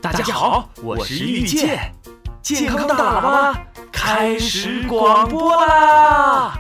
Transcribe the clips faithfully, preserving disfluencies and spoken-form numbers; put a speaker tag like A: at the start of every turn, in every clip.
A: 大家好，我是遇见，健康大喇叭开始广播啦！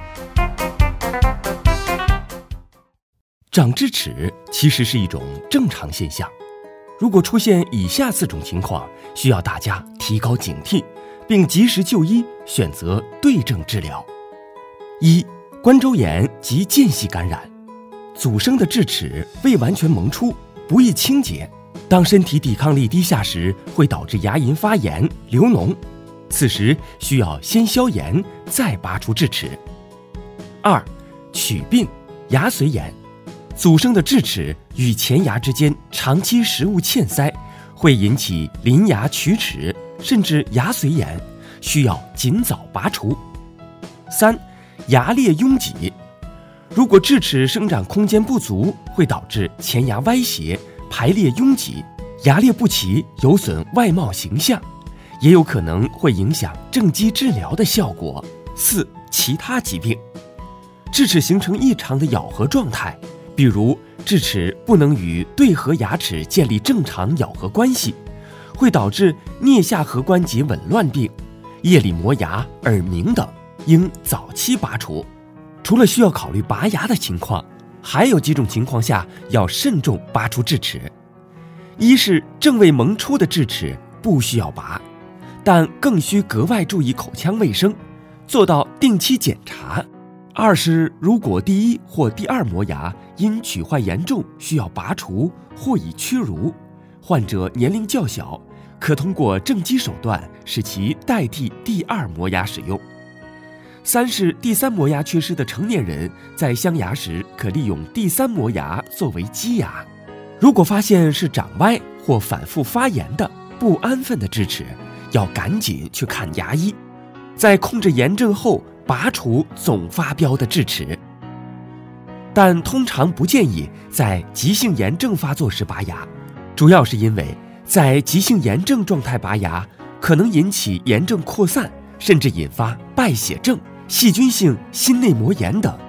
B: 长智齿其实是一种正常现象，如果出现以下四种情况，需要大家提高警惕，并及时就医，选择对症治疗。一、关周炎及间隙感染，阻生的智齿未完全萌出，不易清洁，当身体抵抗力低下时，会导致牙龈发炎、流脓，此时需要先消炎，再拔除智齿。二、龋病、牙髓炎，阻生的智齿与前牙之间长期食物嵌塞，会引起邻牙龋齿，甚至牙髓炎，需要尽早拔除。三、牙裂拥挤，如果智齿生长空间不足，会导致前牙歪斜、排列拥挤，牙列不齐，有损外貌形象，也有可能会影响正畸治疗的效果。四、其他疾病，智齿形成异常的咬合状态，比如智齿不能与对颌牙齿建立正常咬合关系，会导致颞下颌关节紊乱病、夜里磨牙、耳鸣等，应早期拔除。除了需要考虑拔牙的情况，还有几种情况下要慎重拔除智齿。一是正未萌出的智齿不需要拔，但更需格外注意口腔卫生，做到定期检查。二是如果第一或第二磨牙因龋坏严重需要拔除或已屈辱，患者年龄较小，可通过正畸手段使其代替第二磨牙使用。三是第三磨牙缺失的成年人在镶牙时，可利用第三磨牙作为基牙。如果发现是长歪或反复发炎的不安分的智齿，要赶紧去看牙医，在控制炎症后拔除总发飙的智齿。但通常不建议在急性炎症发作时拔牙，主要是因为在急性炎症状态拔牙可能引起炎症扩散，甚至引发败血症、细菌性心内膜炎等。